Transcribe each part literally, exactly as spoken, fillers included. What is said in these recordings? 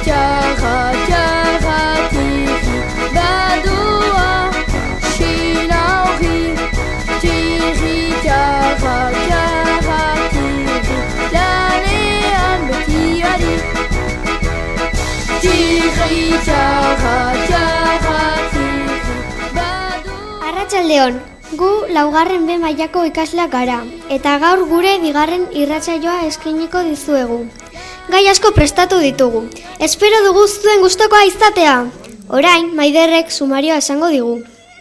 txarra, txarra, tiri, badoa, sinauri, tiri, txarra, txarra, tiri, lanean betiari. Tiri, txarra, txarra, tiri, badoa. Arratsaldeon. Gu laugarren B mailako ikasleak gara, eta gaur gure bigarren irratsaioa eskainiko dizuegu. Gai asko prestatu ditugu. Espero dugu zuen gustokoa izatea. Orain, Maiderrek sumarioa esango digu.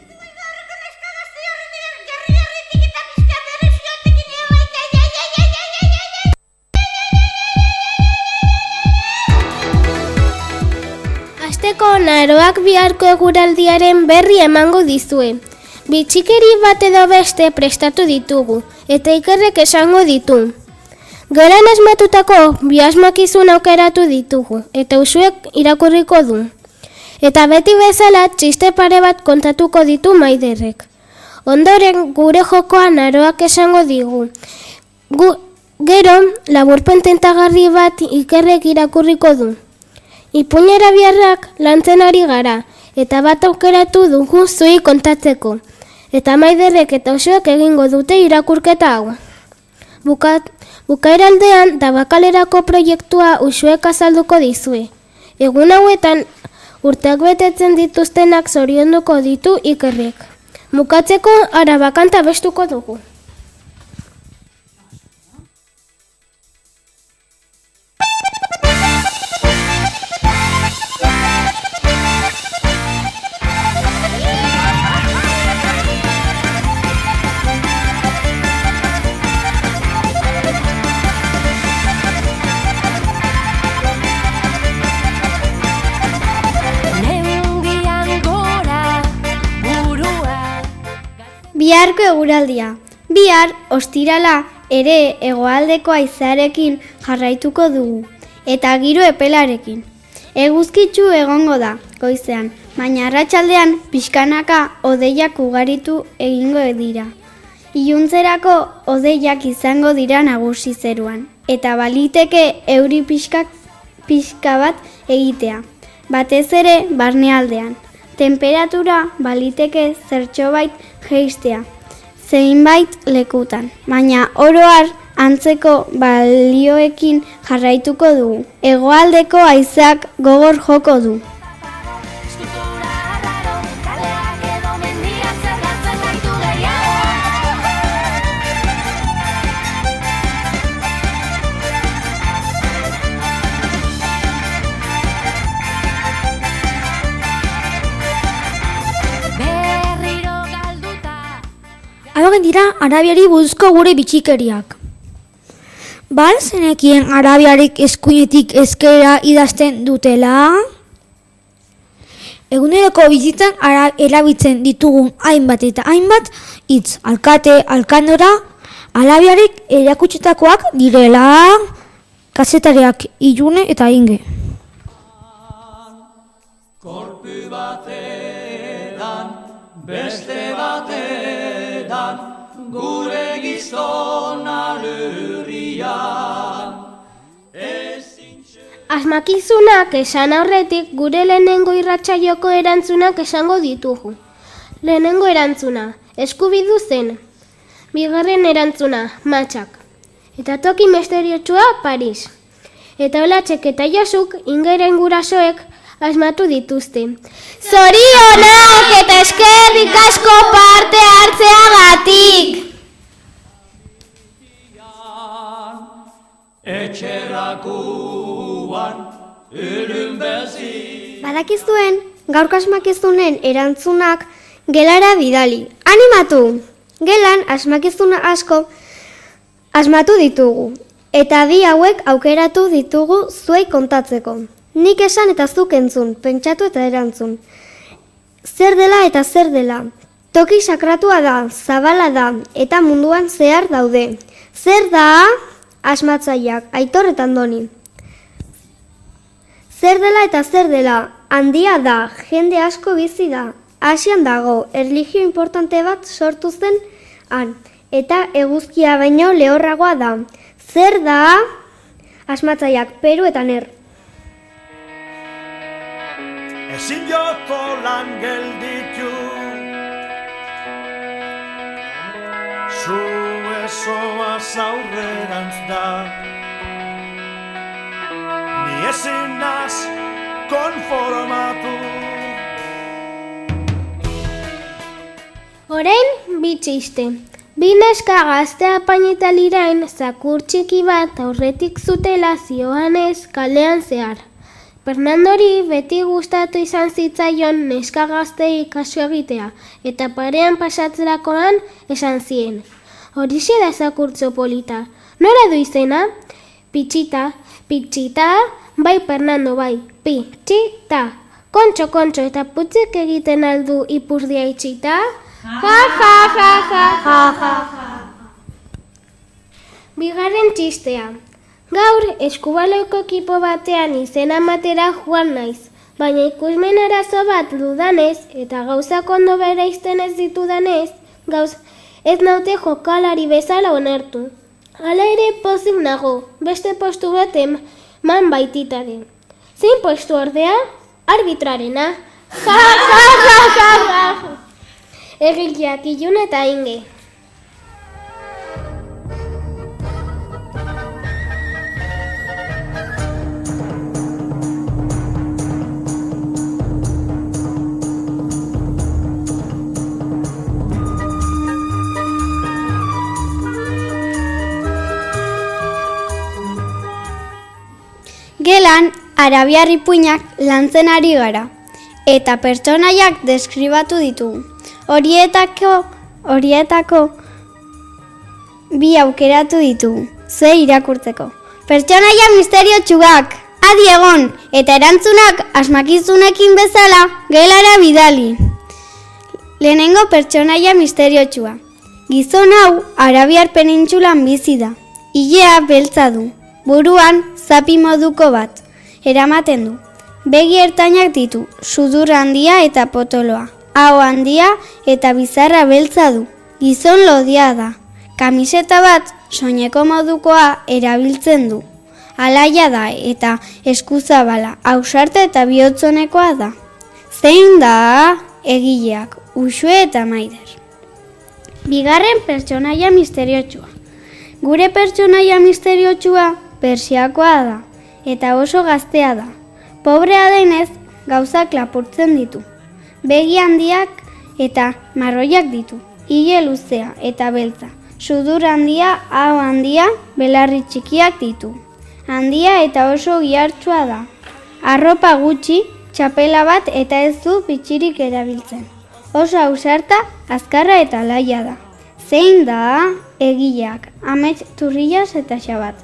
Asteko naroak biharko eguraldiaren berri emango dizue. Bitxikeri bat edo beste prestatu ditugu, eta Ikerrek esango ditu. Geran asmatutako bi asmakizun aukeratu ditugu, eta Usuek irakurriko du. Eta beti bezala txiste pare bat kontatuko ditu Maiderrek. Ondoren gure jokoa naroak esango digu. Gu, gero, laburpen tentagarri bat Ikerrek irakurriko du. Ipuinera biharrak lantzen ari gara, eta bat aukeratu dugu zuei kontatzeko. Eta Maiderrek eta Usuek egingo dute irakurketa hau. Bukat, bukaeraldean Tabakalerako proiektua Usuek azalduko dizue. Egun hauetan urteak betetzen dituztenak zorionduko ditu Ikerrek. Bukatzeko Araba kanta bestuko dugu. Biharko eguraldia. Bihar, ostirala, ere hegoaldeko haizearekin jarraituko dugu, eta giro epelarekin. Eguzkitsu egongo da, goizean, baina arratsaldean pixkanaka hodeiak ugaritu egingo dira. Iluntzerako hodeiak izango dira nagusi zeruan, eta baliteke euri pixka, pixka bat egitea, batez ere barnealdean. Temperatura baliteke zertxobait jeistea, zeinbait lekutan, baina oro har antzeko balioekin jarraituko dugu. Hegoaldeko haizeak gogor joko du. Haugen dira Arabiari buruzko gure bitxikeriak. Bal zenekien Arabiarik eskuinetik ezkerra idazten dutela? Eguneroko bizitzan erabiltzen ditugun hainbat eta hainbat hitz, alkate, alkandora, Arabiarik erakutsitakoak direla, kazetariak Ilune eta Inge. Korpu batean, beste batean, gure gizona lurrian. Asmakizunak esan aurretik gure lehenengo irratsaioko erantzunak esango ditugu. Lehenengo erantzuna, eskubidu zen. Bigarren erantzuna, matxak. Eta toki misteriotsua, Paris. Eta Olatxek eta Josuk Ingeren gurasoek asmatu dituzte. Zorionak eta eskerrik asko parte hartzeagatik! Etxerakuan ülün bezi. Badakizuen, gaurko asmakizunen erantzunak gelara bidali. Animatu! Gelan asmakizuna asko asmatu ditugu. Eta bi hauek aukeratu ditugu zuei kontatzeko. Nik esan eta zuk entzun, pentsatu eta erantzun. Zer dela eta zer dela. Toki sakratua da, zabala da, eta munduan zehar daude. Zer da? Asmatzaileak, Aitor eta Andoni. Zer dela eta zer dela, handia da, jende asko bizi da. Asian dago, erlijio importante bat sortu zen han, eta eguzkia baino lehorragoa da. Zer da? Asmatzaileak, Peru eta Ner. ezin joko lan gelditu. Zu ezoaz aurrerantz da, ni ezin naz konformatu. Orain, bi txiste. Bi neska gazte apainitalirain zakur txiki bat aurretik zutela zioanez kalean zehar. Fernandori beti gustatu izan zitzaion neska gaztei kasu egitea, eta parean pasatzerakoan esan zien. Horixe da zakurtzo polita. Nora du izena? Pitxita, pitxita, bai Fernando bai, pitxita. Kontxo, kontxo, eta putzik egiten aldu ipurdia itxita? Ja, ja, ja, ja, ja, ja, ja. Bigarren txistea. Gaur, eskubaloiko ekipo batean izena matera joan naiz, baina ikusmen arazo bat dudanez eta gauzak ondo bereizten ez ditudanez, gauz ez naute jokalari bezala onartu. Hala ere pozik nago, beste postu bat eman baititaren. Zein postu ordea? Arbitrarena. Ja, ja, ja, ja, ja. Egileak Ilun eta Inge. Gelan, arabiar ipuinak lantzen ari gara, eta pertsonaiak deskribatu ditugu. Horietako, horietako bi aukeratu ditugu, ze irakurtzeko. Pertsonaia misteriotsuak, adi egon, eta erantzunak asmakizunekin bezala gelara bidali. Lehenengo pertsonaia misteriotsua. Gizon hau arabiar penintsulan bizi da. Ilea beltza du, buruan zapi moduko bat, eramaten du. Begi ertainak ditu, sudur handia eta potoloa. Hau handia eta bizarra beltza du. Gizon lodia da. Kamiseta bat soineko modukoa erabiltzen du. Alaia da eta eskuzabala, ausarte eta bihotzonekoa da. Zein da? Egileak, Uxue eta Maider. Bigarren pertsonaia misteriotsua. Gure pertsonaia misteriotsua Persiakoa da eta oso gaztea da. Pobrea denez gauzak lapurtzen ditu. Begi handiak eta marroiak ditu. Ile luzea eta beltza. Sudur handia, hau handia, belarri txikiak ditu. Handia eta oso gihartsua da. Arropa gutxi, txapela bat eta ez du bitxirik erabiltzen. Oso ausarta, azkarra eta alaia da. Zein da? Egileak, Amets Turrillas eta Xabat.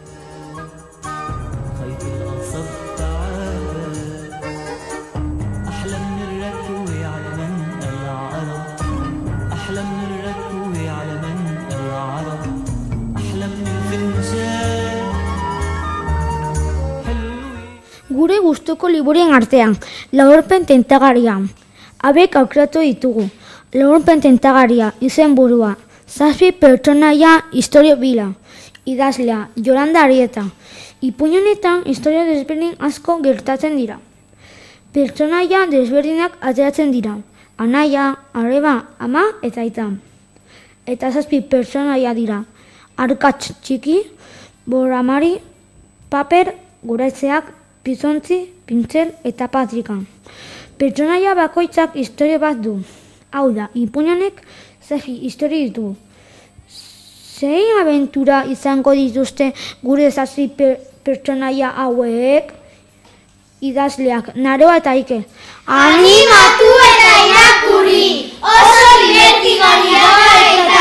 Gure gustuko liburuen artean, Laurpen tentagaria. Abek aukeratu ditugu. Laurpen tentagaria, izenburua, zazpi pertsonaia istorio bila, idazlea, Yolanda Arieta. Ipuin honetan istorio desberdin asko gertatzen dira. Pertsonaia desberdinak ateratzen dira. Anaia, arreba, ama eta aita. Eta zazpi pertsonaia dira. Arkatz txiki, boramari, paper, guraitzeak, pizontzi, pintzel eta patrika. Pertsonaia bakoitzak istorio bat du. Hau da, ipuin honek zazpi istorio ditu. Zein abentura izango dituzte gure zazpi per pertsonaia hauek? Idazleak, Naroa eta Ike. Animatu eta irakurri! Oso divertigarria da eta!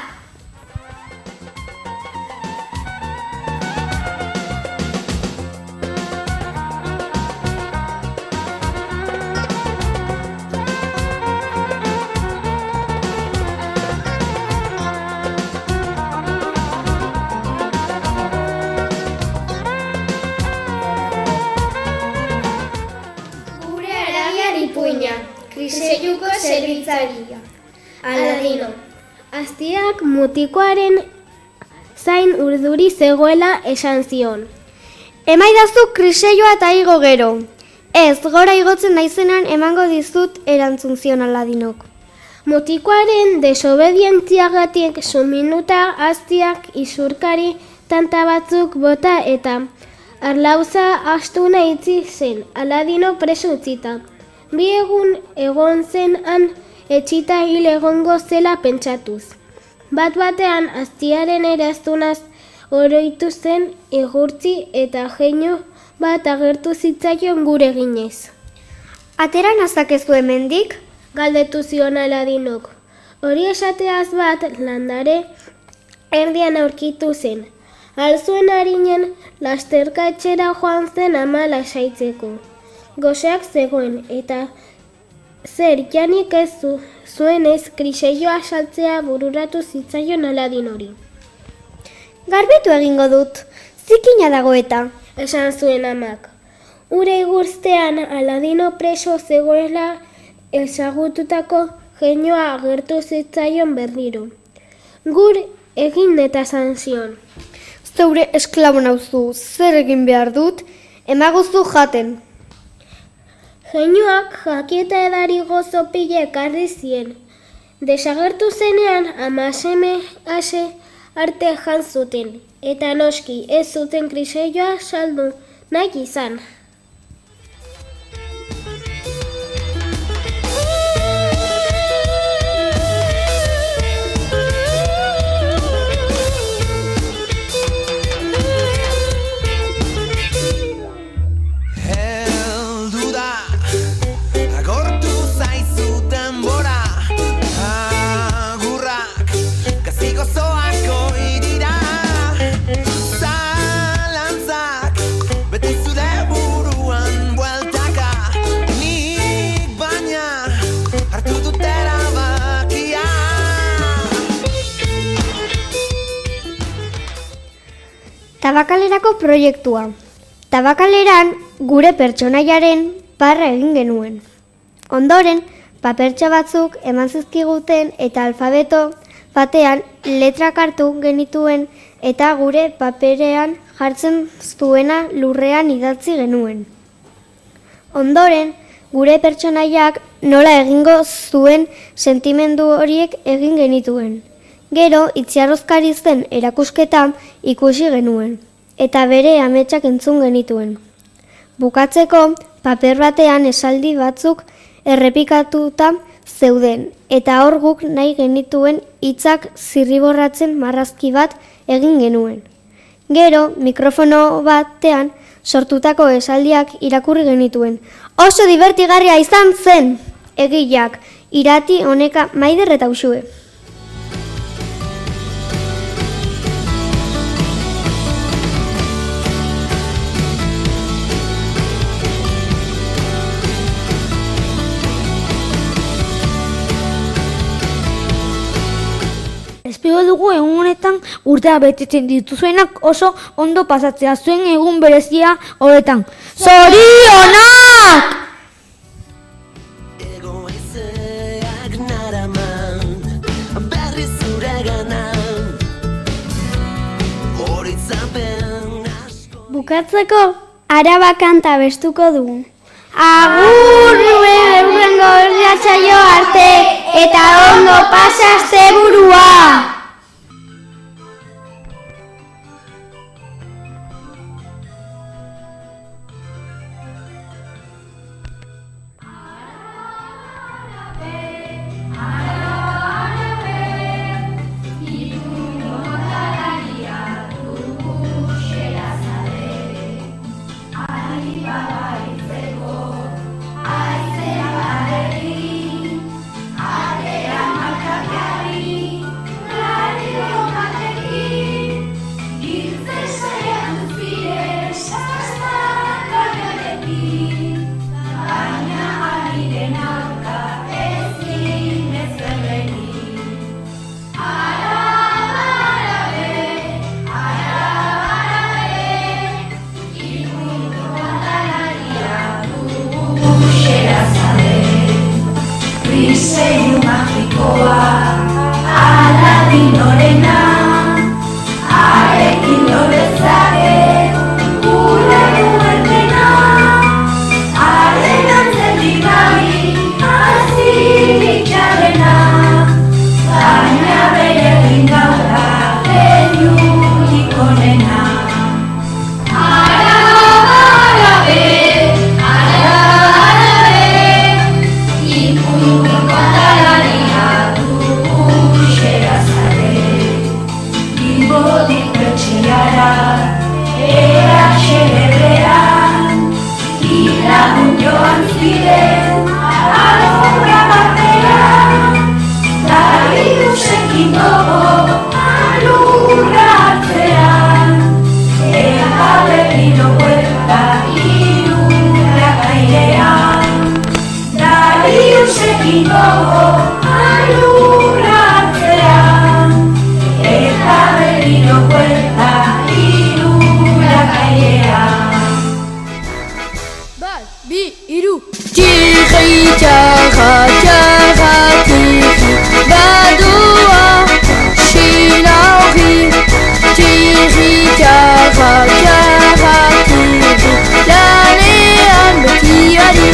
Kriseiuko zerbitzaria. Aladino. Aztiak mutikoaren zain urduri zegoela esan zion. Emaidazu kriseioa eta igo gero. Ez, gora igotzen naizenan emango dizut erantzun zion Aladinok. Mutikoaren desobedientziagatik suminuta aztiak isurkari tanta batzuk bota eta arlauza astuna itzi zen, Aladino preso utzita. Bi egun egon zen han etxita hil egongo zela pentsatuz. Bat batean aztiaren eraztunaz oroitu zen egurtzi eta jeinu bat agertu zitzaion gure ginez. Atera nazakezu hemendik? Galdetu zion Aladinok. Hori esateaz bat landare erdian aurkitu zen. Alzuen harinen lasterka etxera joan zen ama lasaitzeko. Goseak zegoen eta zer janik ez zu, zuenez kriseioa saltzea bururatu zitzaion Aladinori. Garbitu egingo dut, zikina dago eta. Esan zuen amak. Ure igurtzean Aladino preso zegoela ezagututako jenioa agertu zitzaion berriro. Gur egin eta zan zion. Zeure esklabo nauzu, zer egin behar dut, emaguzu jaten. Jenioak jakieta edari gozo pile ekarri zien. Desagertu zenean ama seme ase arte jan zuten, eta noski ez zuten kriseioa saldu nahi izan. Tabakalerako proiektua. Tabakaleran gure pertsonaiaren parra egin genuen. Ondoren, papertxo batzuk eman zizkiguten eta alfabeto batean letrak hartu genituen eta gure paperean jartzen zuena lurrean idatzi genuen. Ondoren, gure pertsonaiak nola egingo zuen sentimendu horiek egin genituen. Gero, itziarrozkari zen erakusketa ikusi genuen, eta bere ametsak entzun genituen. Bukatzeko, paper batean esaldi batzuk errepikatuta zeuden, eta hor guk nahi genituen hitzak zirriborratzen marrazki bat egin genuen. Gero, mikrofono batean sortutako esaldiak irakurri genituen. Oso divertigarria izan zen, egileak, irati honeka Maider eta Uxue. Espero dugu egun honetan urtea betetzen dituzuenak oso ondo pasatzea zuen egun berezia horretan. Zorionak! Egoizeak naraman, berri zuregana, horitzapen asko. Bukatzeko, Araba kanta bestuko dugu. Agur urrengo irratsaio arte eta ondo pasa asteburua! Atea makakari, ziren alorra batean, da irusekin gogo alurra atzean, eta berriro buelta irurak airean, da irusekin gogo alurra atzean, eta berriro buelta irurak airean. Tiri, txarra, txarra, tiri, badua, xinauri. Tiri, txarra, txarra, tiri, lanean beti ari.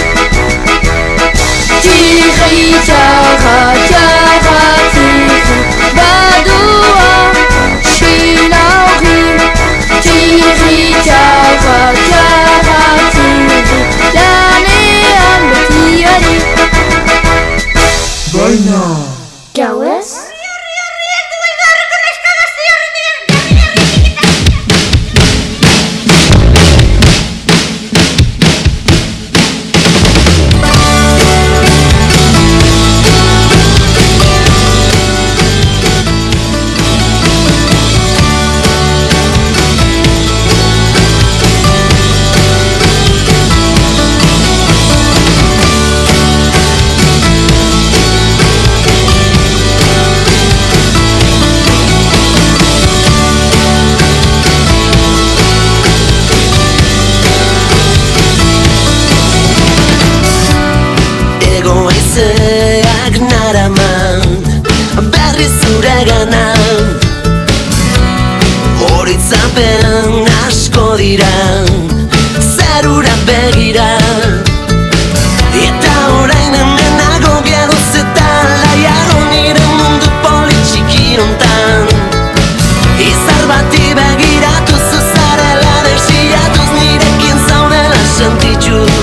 Tiri, txarra, txarra, tiri, badua, xinauri. Tiri, txarra, txarra, tiri, lanean beti ari. Baina Gauez? Egoizeak naraman berri zureganan, horitzapen asko dira zerura begira, eta orain hemen nago geroz eta laiago nire mundu politxiki hontan. Izar bati begiratu zuzarela desiatuz, nirekin zaudela sentituz.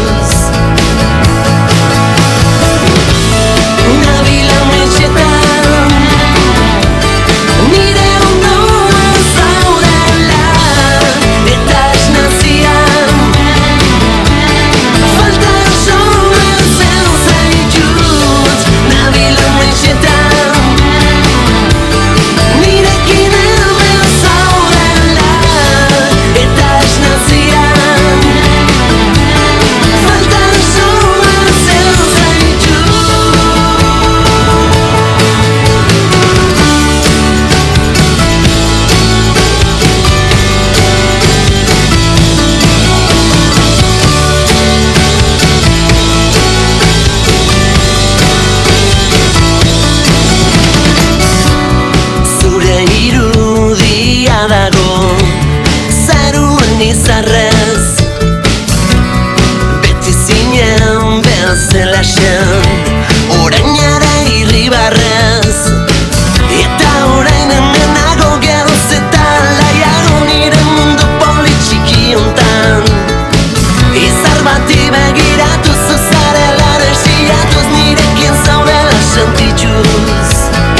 Izarrez, beti zinen bezalaxen, orain ere irribarrez, eta orain hemen nago geroz eta laiago nire mundu politxiki hontan. Izar bati begiratu zuzarela desiatuz, nirekin zaudela sentituz.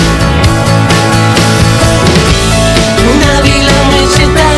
Nabila metxetan,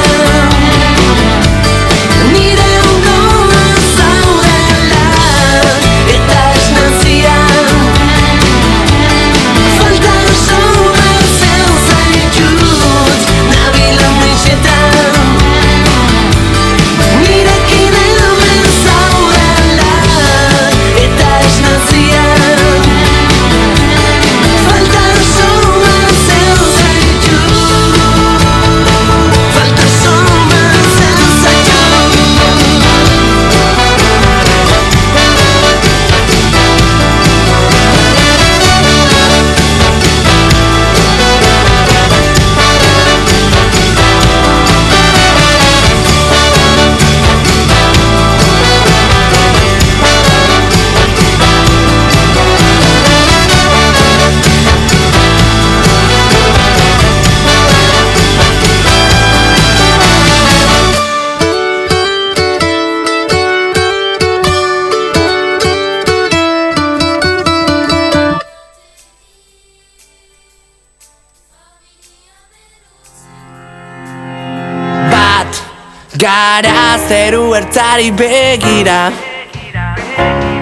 Gara zeru ertzari begira,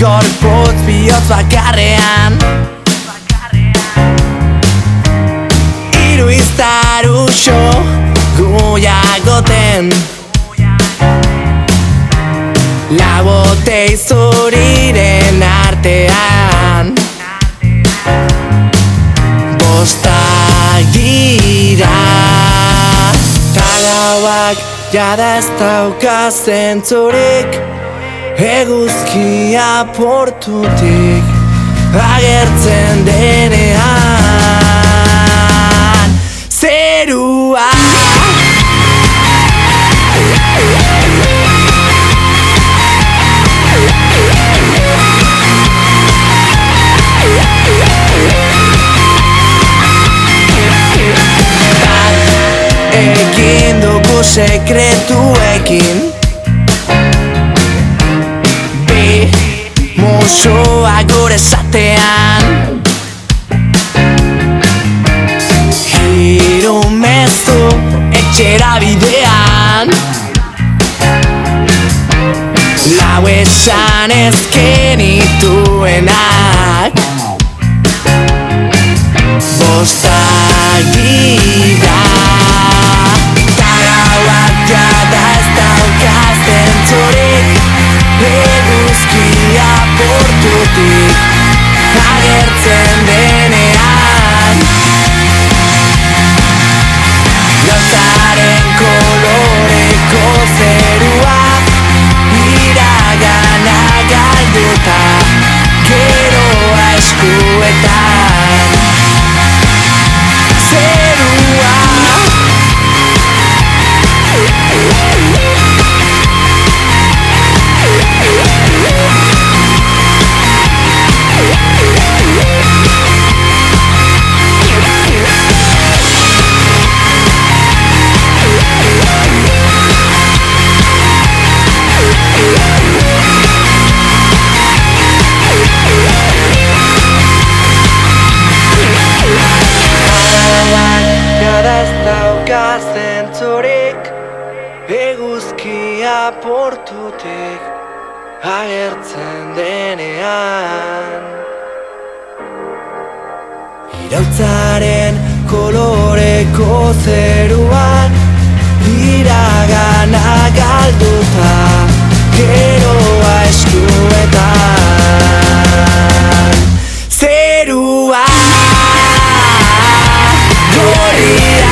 gorputz bihotz bakarrean Hiru iztaruxo guiagoten Labotei zuriren artean Bostagira Tagauak jada ez dauka zentzurik Eguzkia portutik agertzen denean Zerua Egin dugu sekretuekin Bi musoa gure zatean Hiru mezu etxera bidean Lau esan ezkenituenak Bostagira Jada ez daukaz zentzurik Eguzkia portutik agertzen denean Gauzaren koloreko zerua Iragana galduta geroa eskuetan Zerua Eguzkia portutik agertzen denean Iraultzaren koloreko zeruan Iragana galduta geroa eskuetan Zerua goria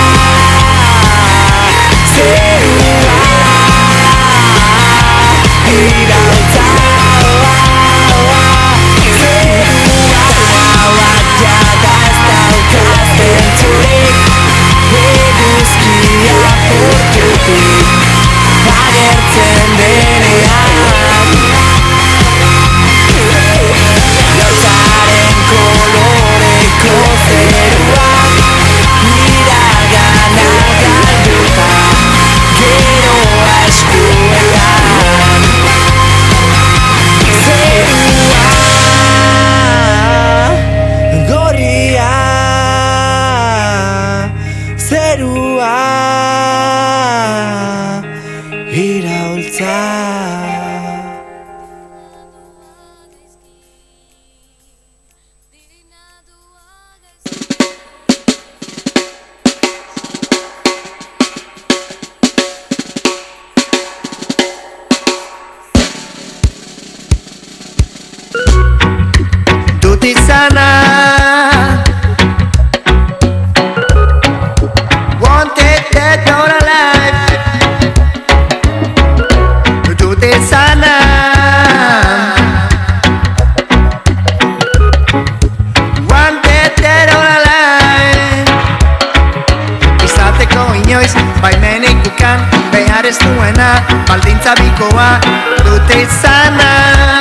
Agertzen denean Gauzaren koloreko zerua Iragana galduta geroa eskuetan Zerua gorria Zerua iraultza Dut izana Wanted dead or alive Dut izana Wanted dead or alive Izateko inoiz baimenik dukan behar ez duena baldintza bikoa dut izana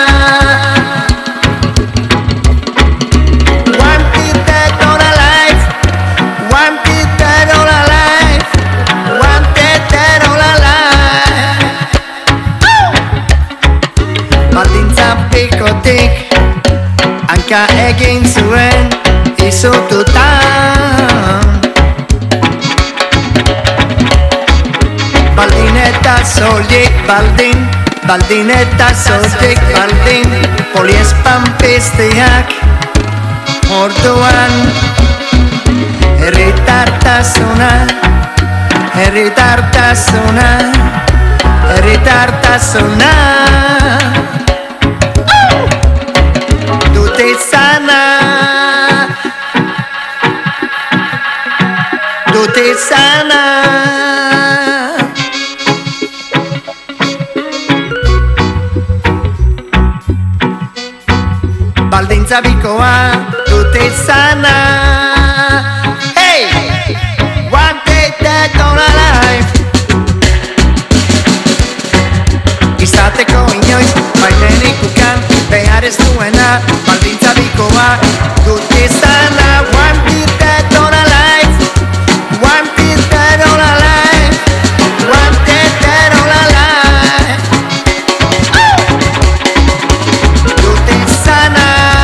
Hanka egin zuen izututan Baldin eta soilik baldin baldin eta zotik baldin, poliespan pesteak, orduan, herritartasuna, herritartasuna, herritartasuna, dute izana, dute izana. Baldintza bikoa dute izana. Hey! One day dead on a life. Izateko inoiz, baimenik ukan, behar ez duena. Baldintza bikoa dute izana. One day dead on a life. One day dead on a life. One day dead on a life. Dute izana.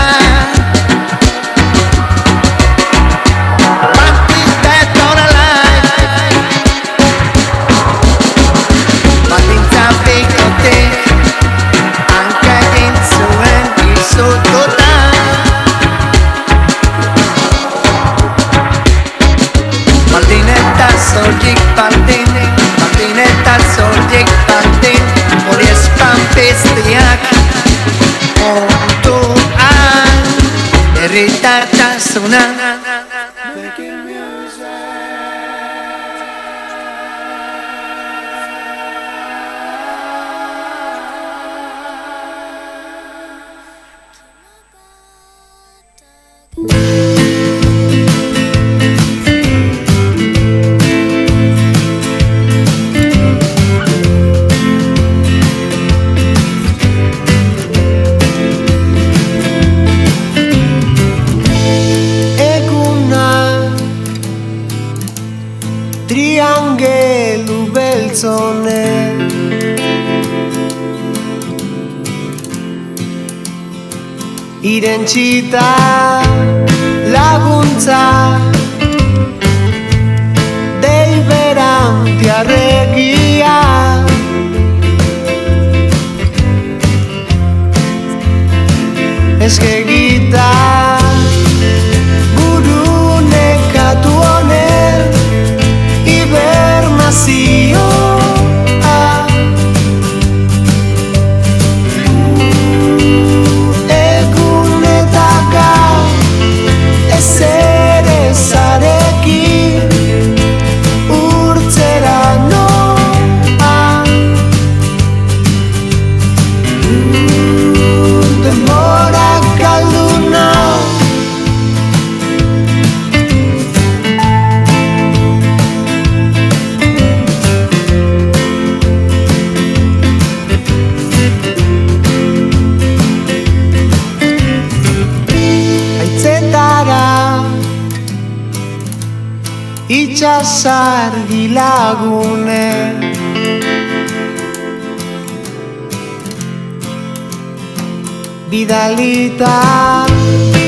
Zordik baldin, baldin eta zordik baldin, poliespan pesteak, onduan, herritartasuna. Triangelu beltzonen irentsita laguntza dei berantiarregia eskegita buru nekatu honen hibernazioa egun eta gau ezer ezarekin urtzera noa denbora galdu nau. Itxasargi lagune bidalita